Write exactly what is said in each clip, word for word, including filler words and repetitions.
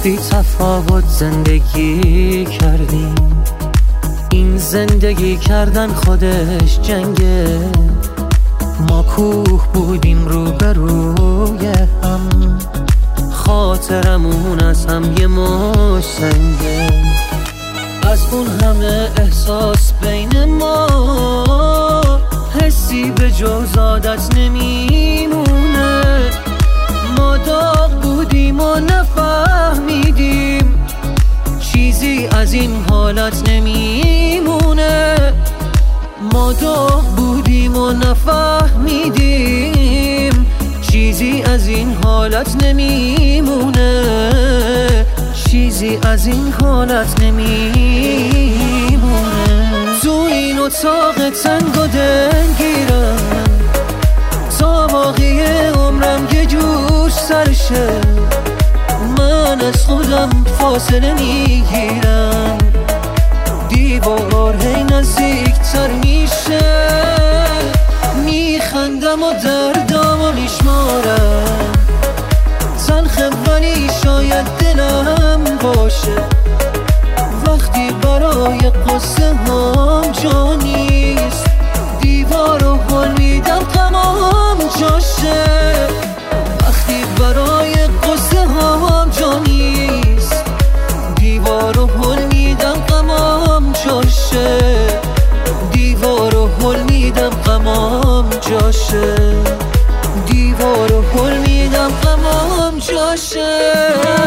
بی تفاوت زندگی کردیم. این زندگی کردن خودش جنگه. ما کوه بودیم روبروی هم، خاطرمون از هم یه مش سنگه. از اون همه احساس بین ما حسی به جز عادت نمیمونه. ما داغ بودیم و نفهمیدیم چیزی از این حالت نمیمونه. ما داغ بودیم و نفهمیدیم چیزی از این حالت نمیمونه. چیزی از این حالت نمیمونه. تو این اتاق تنگ و دلگیرم تا باقی عمرم یه جور سرشه. من از خودم فاصله میگیرم، دیوار هی نزدیکتر میشه. میخندم و دردامو میشمارم، تلخه ولی شاید دلم باشه. وقتی برای قصه هم جا نیست، دیوار رو حل میدم تمام جاشه. وقتی برای قصه هم جا نیست، دیوار رو حل میدم تمام جاشه. دیوار رو حل میدم تمام جاشه. دیوار رو حل میدم تمام جاشه.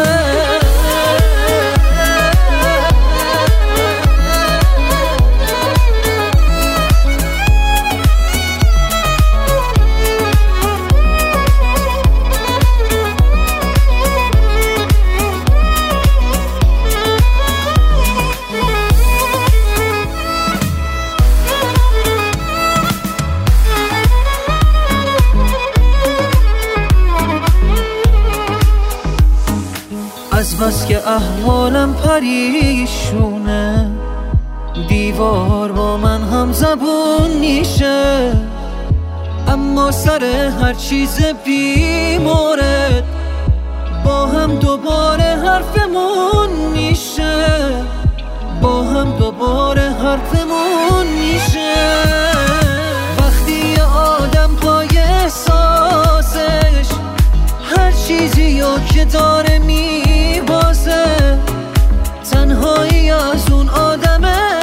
از بس که احوالم پریشونه، دیوار با من هم زبون میشه. اما سر هر چیز بی مورد با هم دوباره حرفمون میشه. با هم دوباره حرفمون میشه. وقتی یه آدم پای احساسش هر چیزی رو که داره میبازه، تنهایی از اون آدم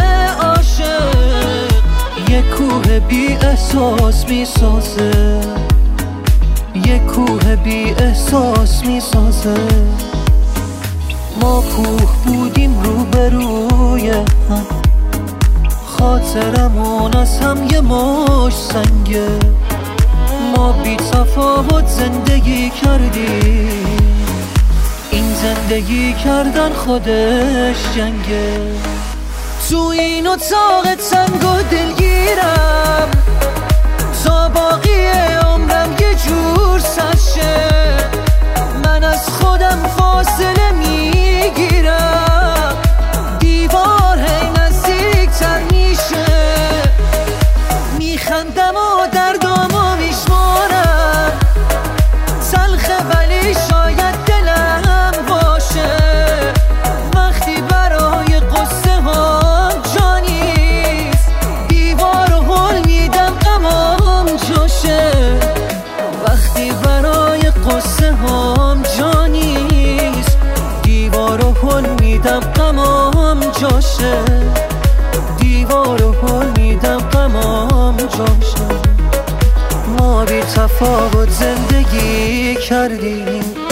عاشق یه کوه بی احساس میسازه. یه کوه بی احساس میسازه. ما کوه بودیم روبروی هم، خاطرمون از هم یه مش سنگه. ما بی تفاوت زندگی کردیم. این زندگی کردن خودش جنگه. تو این اتاق تنگ و دلگیرم تا باقی عمرم یه جور سرشه. من از خودم فاصله میگیرم، دیوار هی نزدیکتر میشه. میخندم و دردامو میشمارم، تلخه ولی شاید دلم باشه. وقتی برای قصه هم جا نیست، دیوار رو حل میدم تمام جاشه. وقتی برای قصه هم جا نیست، دیوار رو حل میدم تمام جاشه. دیوار رو حل میدم تمام جاشه. ما بی تفاوت زندگی کردیم.